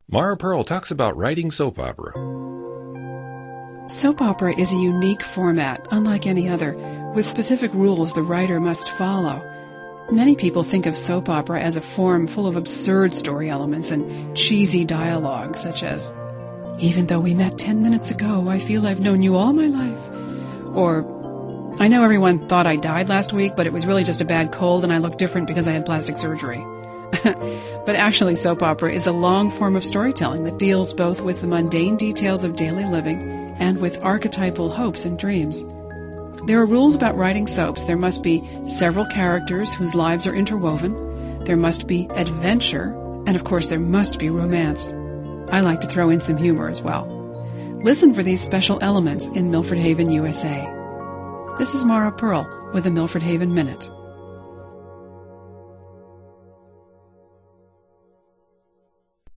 Mara Pearl talks about writing soap opera. Soap opera is a unique format, unlike any other, with specific rules the writer must follow. Many people think of soap opera as a form full of absurd story elements and cheesy dialogue, such as, "Even though we met 10 minutes ago, I feel I've known you all my life." Or, "I know everyone thought I died last week, but it was really just a bad cold and I look different because I had plastic surgery." But actually, soap opera is a long form of storytelling that deals both with the mundane details of daily living and with archetypal hopes and dreams. There are rules about writing soaps. There must be several characters whose lives are interwoven. There must be adventure. And of course, there must be romance. I like to throw in some humor as well. Listen for these special elements in Milford Haven, USA. This is Mara Pearl with the Milford Haven Minute.